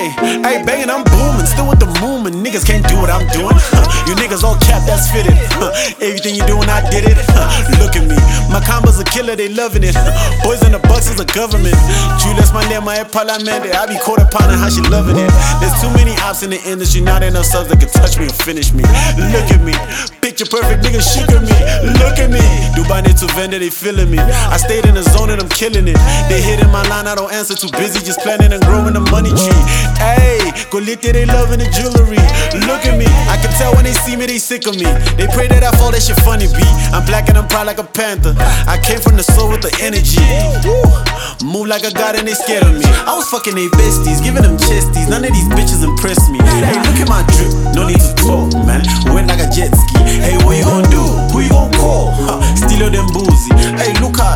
Hey, banging, I'm booming, still with the movement. Niggas can't do what I'm doing. You niggas all cap, that's fitted. Everything you doing, I did it. Look at me, my combos a killer, they loving it. Boys in the Bucks is a government. Julius Malema at Parliament, I be caught upon how she loving it. There's too many ops in the industry, not enough subs that can touch me or finish me. Look at me, picture perfect, niggas shook at me. Look at me, Dubai to vendor, they feeling me. I stayed in the zone and I'm killing it. They hitting my line, I don't answer, too busy just planning and growing the money tree. Ayy, Golite, they loving the jewelry. Look at me, I can tell when they see me, they sick of me. They pray that I fall, that shit funny be. I'm black and I'm proud like a panther. I came from the soul with the energy. Woo. Move like a god and they scared of me. I was fucking they besties, giving them chesties. None of these bitches impress me. Hey, look at my drip, no need to talk, man. Went like a jet ski. Hey, what you gon' do? Who you gon' call? Steal them boozy. Hey, look out,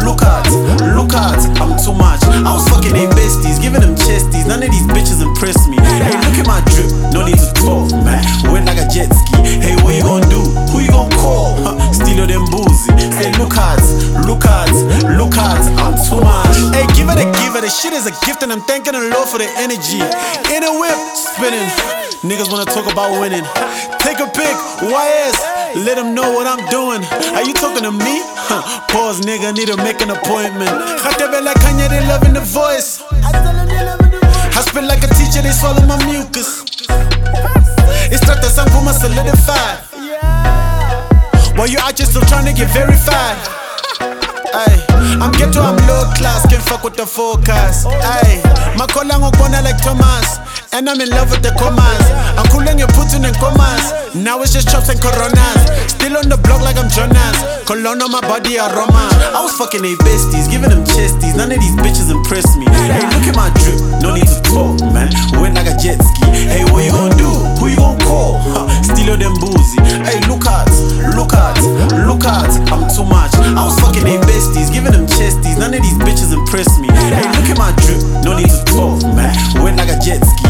I'm too much. I was fucking they besties, giving them chesties. None of these bitches impress me. Hey, look at my drip, no need to talk, man. Went like a jet ski. Hey, what you gon' do? Who you gon' call? Steal them boozy. Say, look out, I'm too much. Hey, give it, the shit is a gift and I'm thanking the Lord for the energy. In a whip, spinning. Niggas wanna talk about winning. Take a pic, YS, let them know what I'm doing. Are you talking to me? Pause, nigga, need to make an appointment. Khatebe like Kanye, they loving the voice. I spit like a teacher, they swallow my mucus. It's start the sun for my solidified. While you out just still trying to get verified. Ay, I'm ghetto, I'm low class, can't fuck with the forecast. Ay, my collar on like Thomas, and I'm in love with the commas. I'm cooling your Putin and commas. Now it's just chops and coronas. Still on the block like I'm Jonas. Cologne on my body, aroma. I was fucking they besties, giving them chesties. None of these bitches impress me. Hey, look at my drip, no need to talk, man. Went like a jet ski. Hey, what you gon' do? Who you gon' call? Steal them boozy. Hey, look out, I'm too much. I was fucking they besties, giving them chesties. None of these bitches impress me. Hey, look at my drip, no need to talk, man. Went like a jet ski.